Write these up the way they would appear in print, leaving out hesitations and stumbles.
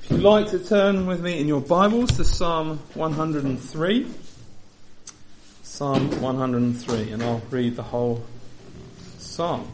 If you'd like to turn with me in your Bibles to Psalm 103. Psalm 103, and I'll read the whole psalm.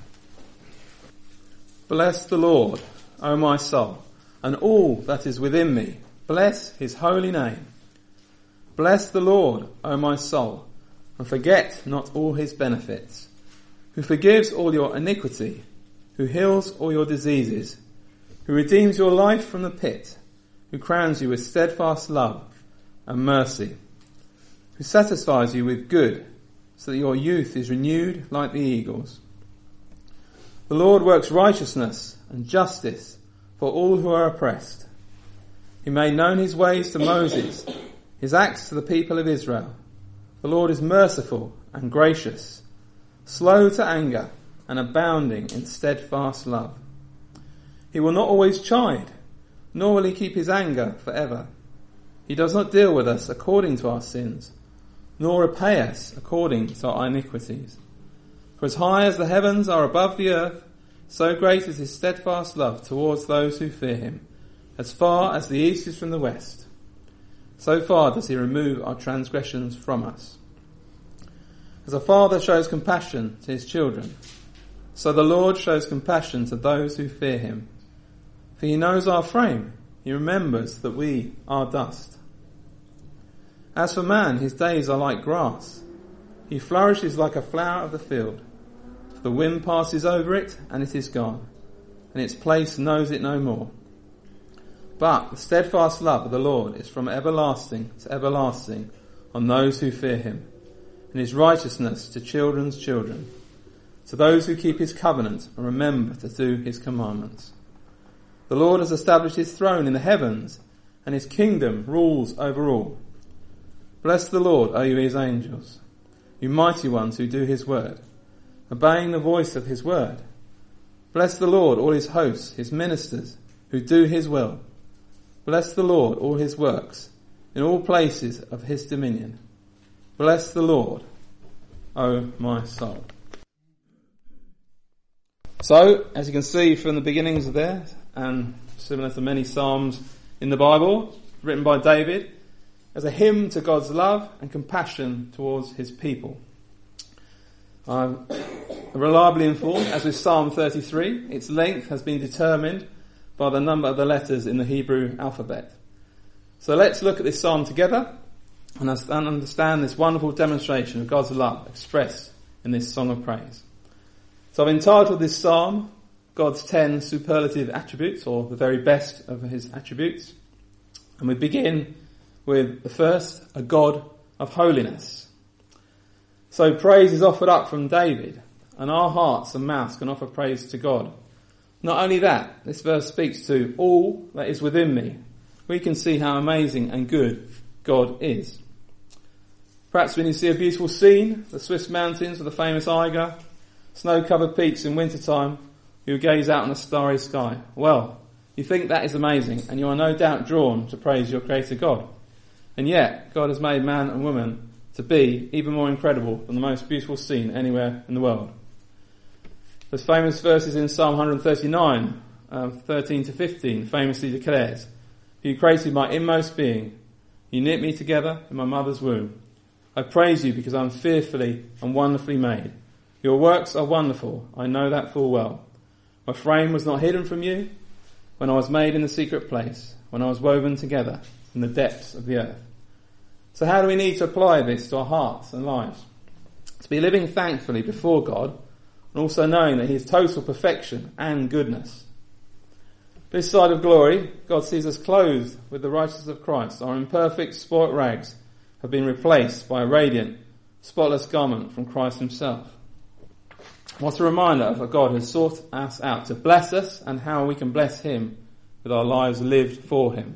Bless the Lord, O my soul, and all that is within me. Bless his holy name. Bless the Lord, O my soul, and forget not all his benefits, who forgives all your iniquity, who heals all your diseases, who redeems your life from the pit, who crowns you with steadfast love and mercy, who satisfies you with good, so that your youth is renewed like the eagles. The Lord works righteousness and justice for all who are oppressed. He made known his ways to Moses, his acts to the people of Israel. The Lord is merciful and gracious, slow to anger and abounding in steadfast love. He will not always chide, nor will he keep his anger forever. He does not deal with us according to our sins, nor repay us according to our iniquities. For as high as the heavens are above the earth, so great is his steadfast love towards those who fear him. As far as the east is from the west, so far does he remove our transgressions from us. As a father shows compassion to his children, so the Lord shows compassion to those who fear him. For he knows our frame, he remembers that we are dust. As for man, his days are like grass. He flourishes like a flower of the field. The wind passes over it, and it is gone, and its place knows it no more. But the steadfast love of the Lord is from everlasting to everlasting on those who fear him, and his righteousness to children's children, to those who keep his covenant and remember to do his commandments. The Lord has established his throne in the heavens, and his kingdom rules over all. Bless the Lord, O you his angels, you mighty ones who do his word, obeying the voice of his word. Bless the Lord, all his hosts, his ministers, who do his will. Bless the Lord, all his works, in all places of his dominion. Bless the Lord, O my soul. So, as you can see from the beginnings of there, and similar to many psalms in the Bible, written by David, as a hymn to God's love and compassion towards his people. I'm reliably informed, as with Psalm 33, its length has been determined by the number of the letters in the Hebrew alphabet. So let's look at this psalm together and understand this wonderful demonstration of God's love expressed in this song of praise. So I've entitled this psalm, God's 10 superlative attributes, or the very best of his attributes. And we begin with the first, a God of holiness. So praise is offered up from David, and our hearts and mouths can offer praise to God. Not only that, this verse speaks to all that is within me. We can see how amazing and good God is. Perhaps when you see a beautiful scene, the Swiss mountains with the famous Eiger, snow-covered peaks in wintertime, you gaze out on a starry sky. Well, you think that is amazing, and you are no doubt drawn to praise your Creator God. And yet, God has made man and woman to be even more incredible than the most beautiful scene anywhere in the world. There's famous verses in Psalm 139, 13 to 15, famously declares, You created my inmost being. You knit me together in my mother's womb. I praise you because I am fearfully and wonderfully made. Your works are wonderful. I know that full well. My frame was not hidden from you when I was made in the secret place, when I was woven together in the depths of the earth. So how do we need to apply this to our hearts and lives? To be living thankfully before God, and also knowing that he is total perfection and goodness. This side of glory, God sees us clothed with the righteousness of Christ. Our imperfect, spoilt rags have been replaced by a radiant, spotless garment from Christ himself. What a reminder of how God has sought us out to bless us and how we can bless him with our lives lived for him.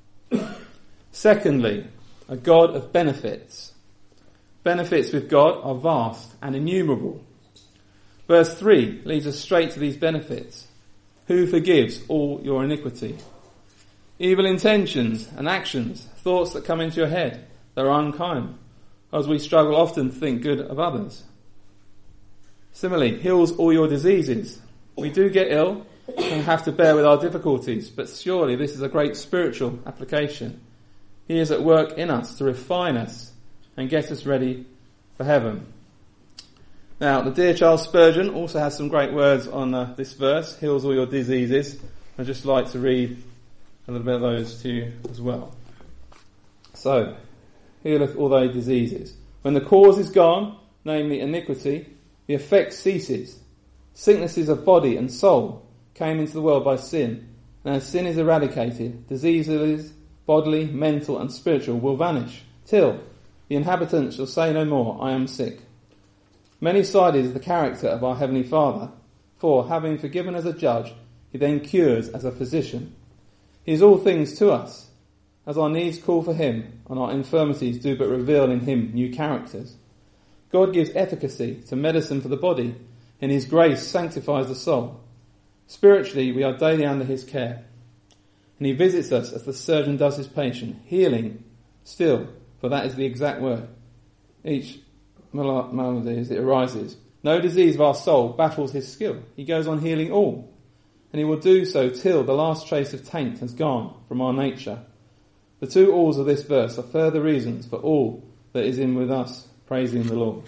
Secondly, a God of benefits. Benefits with God are vast and innumerable. Verse 3 leads us straight to these benefits. Who forgives all your iniquity? Evil intentions and actions, thoughts that come into your head that are unkind, as we struggle often to think good of others. Similarly, heals all your diseases. We do get ill, and have to bear with our difficulties, but surely this is a great spiritual application. He is at work in us to refine us and get us ready for heaven. Now, the dear Charles Spurgeon also has some great words on this verse, heals all your diseases. I'd just like to read a little bit of those to you as well. So, healeth all thy diseases. When the cause is gone, namely iniquity, the effect ceases. Sicknesses of body and soul came into the world by sin, and as sin is eradicated, diseases, bodily, mental and spiritual, will vanish, till the inhabitants shall say no more, I am sick. Many-sided is the character of our Heavenly Father, for, having forgiven as a judge, he then cures as a physician. He is all things to us, as our needs call for him, and our infirmities do but reveal in him new characters. God gives efficacy to medicine for the body, and his grace sanctifies the soul. Spiritually, we are daily under his care, and he visits us as the surgeon does his patient, healing still, for that is the exact word. Each malady as it arises. No disease of our soul baffles his skill. He goes on healing all, and he will do so till the last trace of taint has gone from our nature. The two alls of this verse are further reasons for all that is in with us, praising the Lord.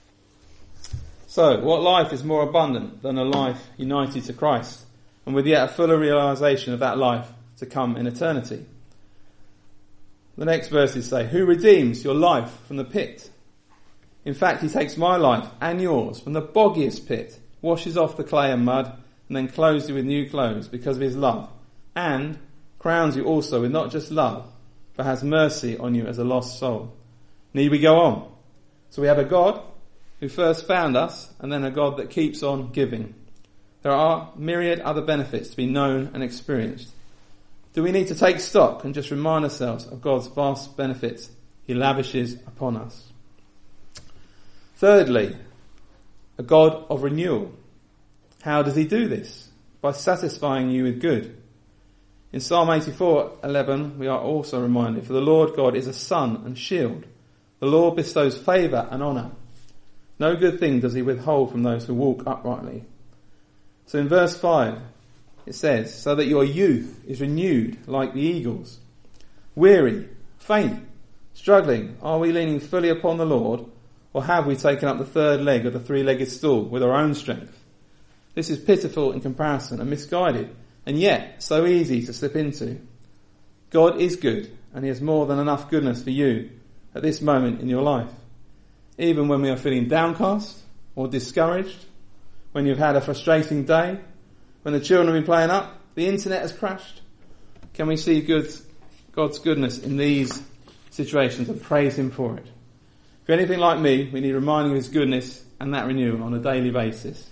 So, what life is more abundant than a life united to Christ, and with yet a fuller realisation of that life to come in eternity? The next verses say, who redeems your life from the pit? In fact, he takes my life and yours from the boggiest pit, washes off the clay and mud, and then clothes you with new clothes because of his love, and crowns you also with not just love, but has mercy on you as a lost soul. Need we go on? So we have a God who first found us, and then a God that keeps on giving. There are myriad other benefits to be known and experienced. Do we need to take stock and just remind ourselves of God's vast benefits he lavishes upon us? Thirdly, a God of renewal. How does he do this? By satisfying you with good. In Psalm 84:11 we are also reminded, for the Lord God is a sun and shield. The Lord bestows favour and honour. No good thing does he withhold from those who walk uprightly. So in verse 5 it says, so that your youth is renewed like the eagles. Weary, faint, struggling, are we leaning fully upon the Lord, or have we taken up the third leg of the three-legged stool with our own strength? This is pitiful in comparison and misguided, and yet so easy to slip into. God is good, and he has more than enough goodness for you at this moment in your life. Even when we are feeling downcast or discouraged, when you've had a frustrating day, when the children have been playing up, the internet has crashed, can we see God's goodness in these situations and praise him for it? If you're anything like me, we need reminding of his goodness and that renewal on a daily basis.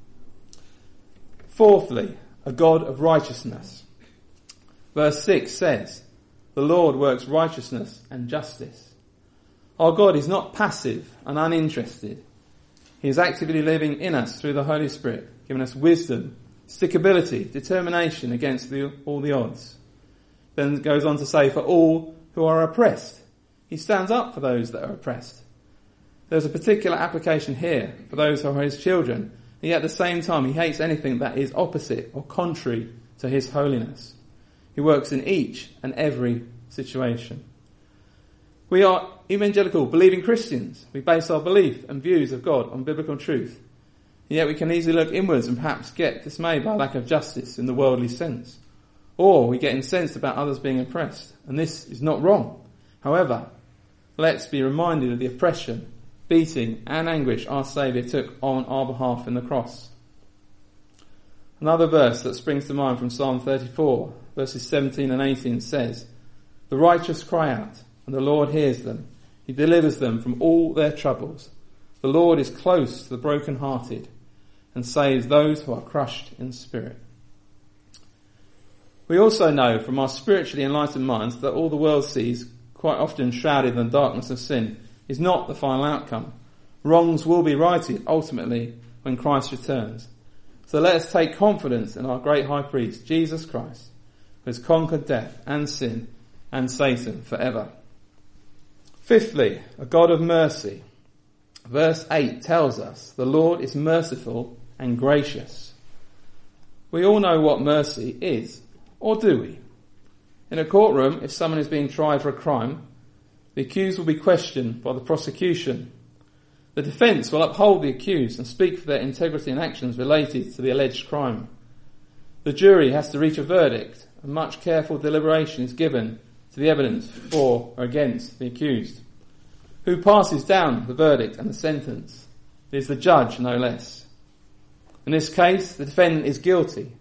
Fourthly, a God of righteousness. Verse 6 says, the Lord works righteousness and justice. Our God is not passive and uninterested. He is actively living in us through the Holy Spirit, giving us wisdom, stickability, determination against all the odds. Then it goes on to say, for all who are oppressed. He stands up for those that are oppressed. There's a particular application here for those who are his children, and yet at the same time he hates anything that is opposite or contrary to his holiness. He works in each and every situation. We are evangelical, believing Christians. We base our belief and views of God on biblical truth. And yet we can easily look inwards and perhaps get dismayed by lack of justice in the worldly sense. Or we get incensed about others being oppressed. And this is not wrong. However, let's be reminded of the oppression, beating and anguish our Saviour took on our behalf in the cross. Another verse that springs to mind from Psalm 34, verses 17 and 18 says, the righteous cry out, and the Lord hears them. He delivers them from all their troubles. The Lord is close to the brokenhearted and saves those who are crushed in spirit. We also know from our spiritually enlightened minds that all the world sees, quite often shrouded in the darkness of sin, is not the final outcome. Wrongs will be righted ultimately when Christ returns. So let us take confidence in our great high priest, Jesus Christ, who has conquered death and sin and Satan forever. Fifthly, a God of mercy. Verse 8 tells us the Lord is merciful and gracious. We all know what mercy is, or do we? In a courtroom, if someone is being tried for a crime, the accused will be questioned by the prosecution. The defence will uphold the accused and speak for their integrity and actions related to the alleged crime. The jury has to reach a verdict, and much careful deliberation is given to the evidence for or against the accused. Who passes down the verdict and the sentence? It is the judge, no less. In this case, the defendant is guilty.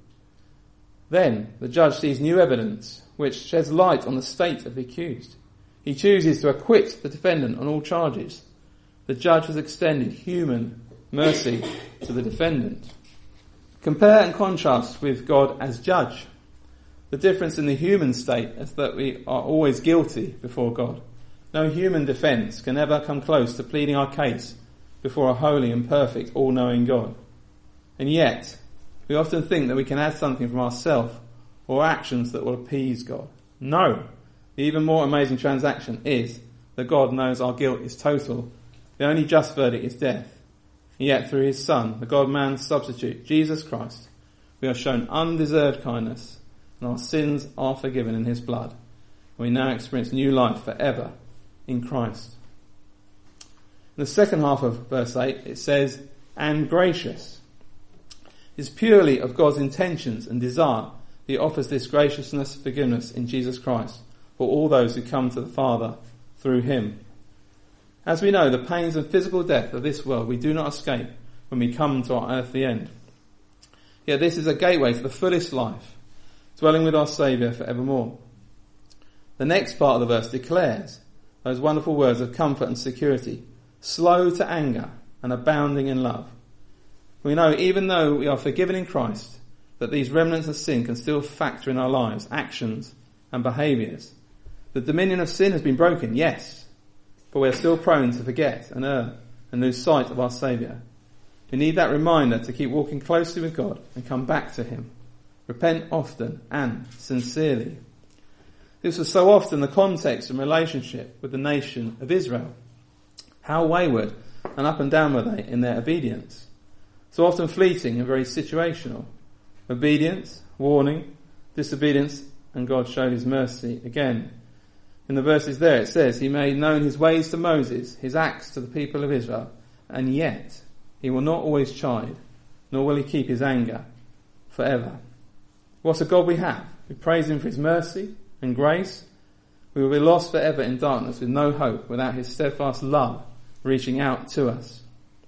Then the judge sees new evidence which sheds light on the state of the accused. He chooses to acquit the defendant on all charges. The judge has extended human mercy to the defendant. Compare and contrast with God as judge. The difference in the human state is that we are always guilty before God. No human defence can ever come close to pleading our case before a holy and perfect, all-knowing God. And yet, we often think that we can add something from ourselves or actions that will appease God. No. The even more amazing transaction is that God knows our guilt is total. The only just verdict is death. And yet, through his Son, the God-man substitute, Jesus Christ, we are shown undeserved kindness, and our sins are forgiven in his blood. And we now experience new life forever in Christ. In the second half of verse 8, it says, and gracious. It is purely of God's intentions and desire that he offers this graciousness, forgiveness in Jesus Christ for all those who come to the Father through him. As we know, the pains and physical death of this world we do not escape when we come to our earthly end. Yet this is a gateway to the fullest life, dwelling with our Saviour forevermore. The next part of the verse declares those wonderful words of comfort and security, slow to anger and abounding in love. We know, even though we are forgiven in Christ, that these remnants of sin can still factor in our lives, actions and behaviours. The dominion of sin has been broken, yes, but we are still prone to forget and err and lose sight of our Saviour. We need that reminder to keep walking closely with God and come back to him. Repent often and sincerely. This was so often the context and relationship with the nation of Israel. How wayward and up and down were they in their obedience. So often fleeting and very situational. Obedience, warning, disobedience, and God showed his mercy again. In the verses there it says, he made known his ways to Moses, his acts to the people of Israel, and yet he will not always chide, nor will he keep his anger forever. What a God we have. We praise him for his mercy and grace. We will be lost forever in darkness with no hope without his steadfast love reaching out to us.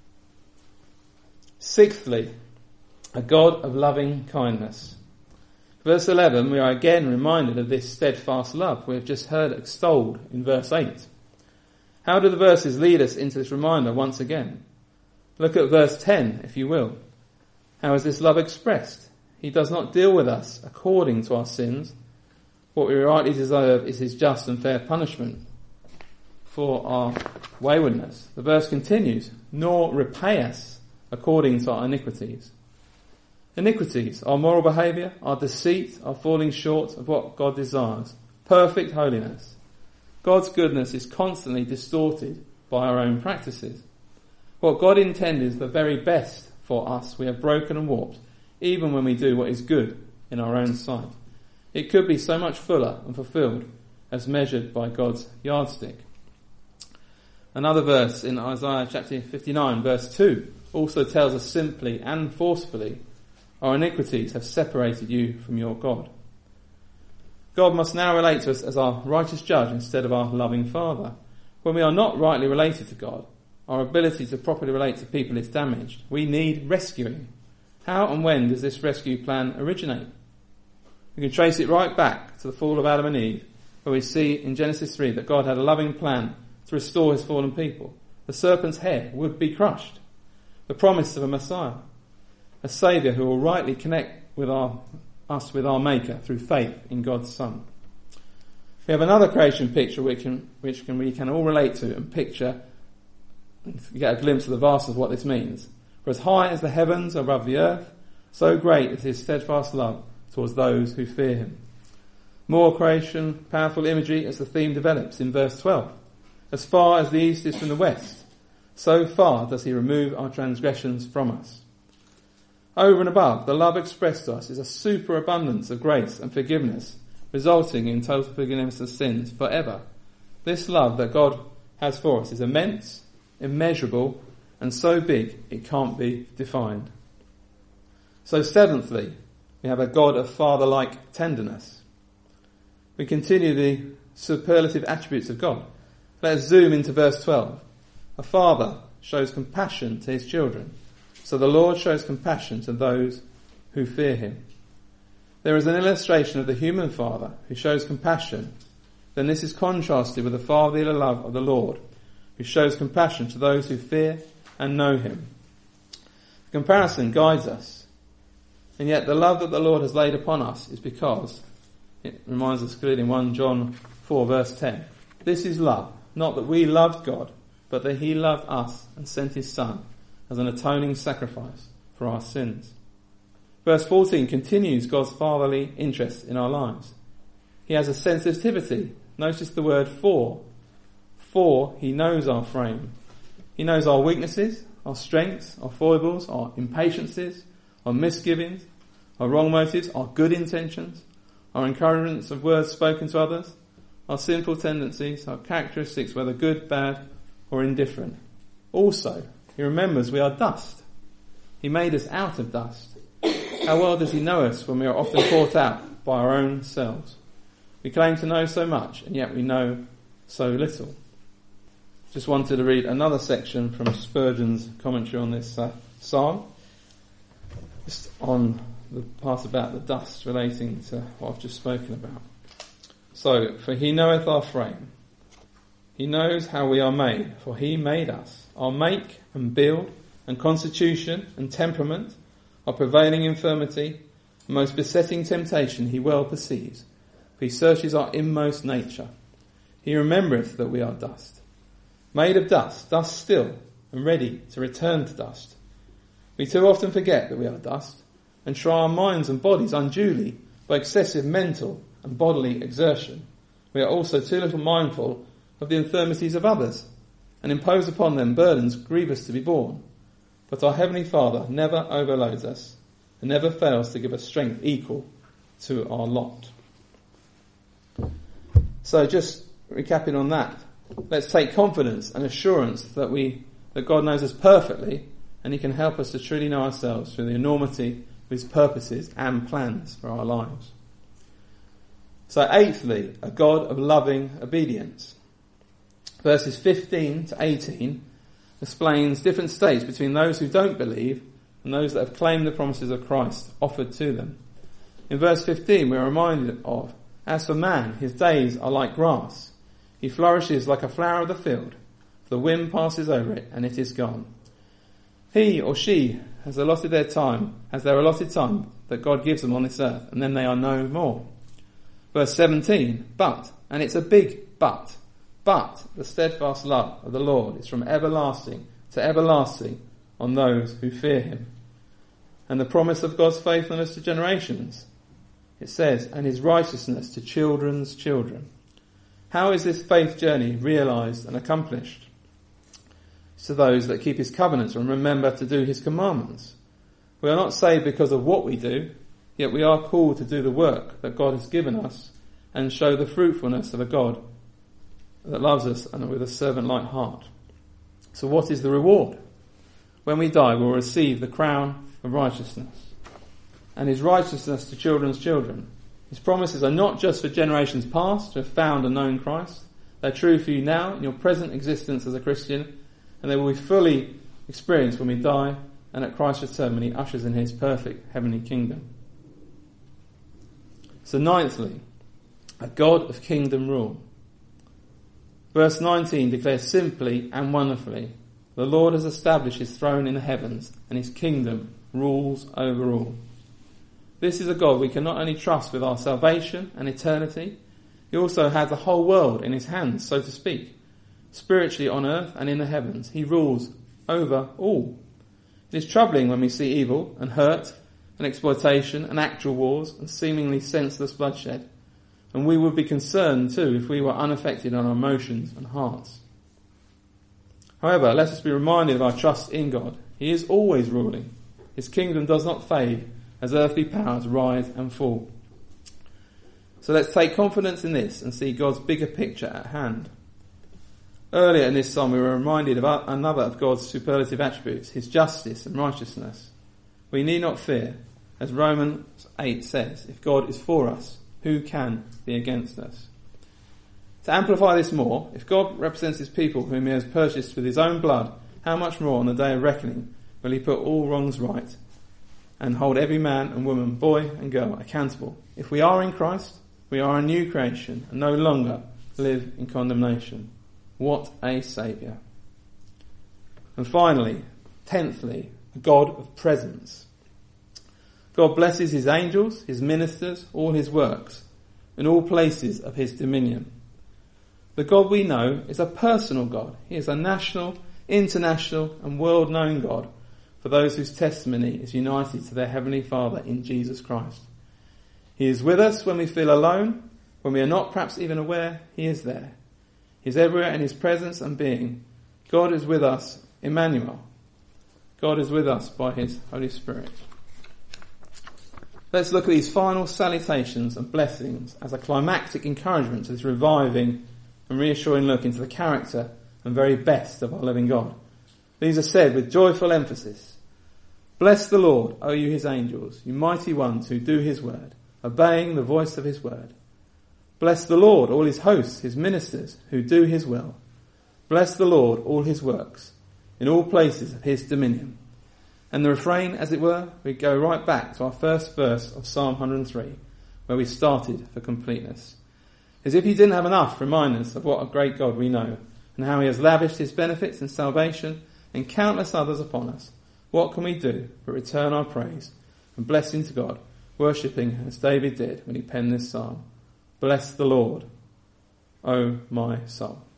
Sixthly, a God of loving kindness. Verse 11, we are again reminded of this steadfast love we have just heard extolled in verse 8. How do the verses lead us into this reminder once again? Look at verse 10, if you will. How is this love expressed? He does not deal with us according to our sins. What we rightly deserve is his just and fair punishment for our waywardness. The verse continues, nor repay us according to our iniquities. Iniquities, our moral behaviour, our deceit, our falling short of what God desires. Perfect holiness. God's goodness is constantly distorted by our own practices. What God intended is the very best for us we have broken and warped, even when we do what is good in our own sight. It could be so much fuller and fulfilled as measured by God's yardstick. Another verse in Isaiah chapter 59 verse 2 also tells us simply and forcefully, our iniquities have separated you from your God. God must now relate to us as our righteous judge instead of our loving Father. When we are not rightly related to God, our ability to properly relate to people is damaged. We need rescuing. How and when does this rescue plan originate? We can trace it right back to the fall of Adam and Eve, where we see in Genesis 3 that God had a loving plan to restore his fallen people. The serpent's head would be crushed. The promise of a Messiah, a Saviour who will rightly connect with us with our Maker through faith in God's Son. We have another creation picture we can all relate to and picture and get a glimpse of the vastness of what this means. For as high as the heavens are above the earth, so great is his steadfast love towards those who fear him. More creation, powerful imagery as the theme develops in verse 12. As far as the east is from the west, so far does he remove our transgressions from us. Over and above, the love expressed to us is a superabundance of grace and forgiveness, resulting in total forgiveness of sins forever. This love that God has for us is immense, immeasurable, and so big it can't be defined. So seventhly, we have a God of father-like tenderness. We continue the superlative attributes of God. Let us zoom into verse 12. A father shows compassion to his children, so the Lord shows compassion to those who fear him. There is an illustration of the human father who shows compassion. Then this is contrasted with the fatherly love of the Lord, who shows compassion to those who fear and know him. The comparison guides us, and yet the love that the Lord has laid upon us is because, it reminds us clearly in 1 John 4 verse 10, this is love, not that we loved God, but that he loved us and sent his Son as an atoning sacrifice for our sins. Verse 14 continues God's fatherly interest in our lives. He has a sensitivity. Notice the word for. For he knows our frame. He knows our weaknesses, our strengths, our foibles, our impatiences, our misgivings, our wrong motives, our good intentions, our encouragements of words spoken to others, our sinful tendencies, our characteristics, whether good, bad, or indifferent. Also, he remembers we are dust. He made us out of dust. How well does he know us when we are often caught out by our own selves? We claim to know so much, and yet we know so little. Just wanted to read another section from Spurgeon's commentary on this psalm, just on the part about the dust relating to what I've just spoken about. So, for he knoweth our frame. He knows how we are made, for he made us. Our make and build and constitution and temperament, our prevailing infirmity, and most besetting temptation he well perceives. For he searches our inmost nature. He remembereth that we are dust. Made of dust, dust still, and ready to return to dust. We too often forget that we are dust, and try our minds and bodies unduly by excessive mental and bodily exertion. We are also too little mindful of the infirmities of others, and impose upon them burdens grievous to be borne. But our Heavenly Father never overloads us, and never fails to give us strength equal to our lot. So just recapping on that, let's take confidence and assurance that God knows us perfectly, and he can help us to truly know ourselves through the enormity of his purposes and plans for our lives. So eighthly, a God of loving obedience. Verses 15 to 18 explains different states between those who don't believe and those that have claimed the promises of Christ offered to them. In verse 15 we are reminded of, as for man, his days are like grass. He flourishes like a flower of the field. The wind passes over it and it is gone. He or she has their allotted time that God gives them on this earth, and then they are no more. Verse 17, but, and it's a big but the steadfast love of the Lord is from everlasting to everlasting on those who fear him. And the promise of God's faithfulness to generations, it says, and his righteousness to children's children. How is this faith journey realized and accomplished? To those that keep his covenants and remember to do his commandments. We are not saved because of what we do, yet we are called to do the work that God has given us and show the fruitfulness of a God that loves us and with a servant-like heart. So what is the reward? When we die, we'll receive the crown of righteousness and his righteousness to children's children. His promises are not just for generations past to have found and known Christ. They're true for you now in your present existence as a Christian, and they will be fully experienced when we die and at Christ's return when he ushers in his perfect heavenly kingdom. So ninthly, a God of kingdom rule. Verse 19 declares simply and wonderfully, the Lord has established his throne in the heavens and his kingdom rules over all. This is a God we can not only trust with our salvation and eternity, he also has the whole world in his hands, so to speak. Spiritually on earth and in the heavens, he rules over all. It is troubling when we see evil and hurt and exploitation and actual wars and seemingly senseless bloodshed. And we would be concerned too if we were unaffected on our emotions and hearts. However, let us be reminded of our trust in God. He is always ruling. His kingdom does not fade as earthly powers rise and fall. So let's take confidence in this and see God's bigger picture at hand. Earlier in this psalm we were reminded about another of God's superlative attributes, his justice and righteousness. We need not fear, as Romans 8 says, if God is for us, who can be against us? To amplify this more, if God represents his people whom he has purchased with his own blood, how much more on the day of reckoning will he put all wrongs right and hold every man and woman, boy and girl accountable? If we are in Christ, we are a new creation and no longer live in condemnation. What a Saviour. And finally, 10thly, a God of presence. God blesses his angels, his ministers, all his works, in all places of his dominion. The God we know is a personal God. He is a national, international and world-known God for those whose testimony is united to their Heavenly Father in Jesus Christ. He is with us when we feel alone, when we are not perhaps even aware he is there. He is everywhere in his presence and being. God is with us, Emmanuel. God is with us by his Holy Spirit. Let's look at these final salutations and blessings as a climactic encouragement to this reviving and reassuring look into the character and very best of our living God. These are said with joyful emphasis. Bless the Lord, O you his angels, you mighty ones who do his word, obeying the voice of his word. Bless the Lord, all his hosts, his ministers, who do his will. Bless the Lord, all his works, in all places of his dominion. And the refrain, as it were, we go right back to our first verse of Psalm 103, where we started for completeness. As if he didn't have enough reminders of what a great God we know, and how he has lavished his benefits and salvation and countless others upon us. What can we do but return our praise and blessing to God, worshipping as David did when he penned this psalm? Bless the Lord, O my soul.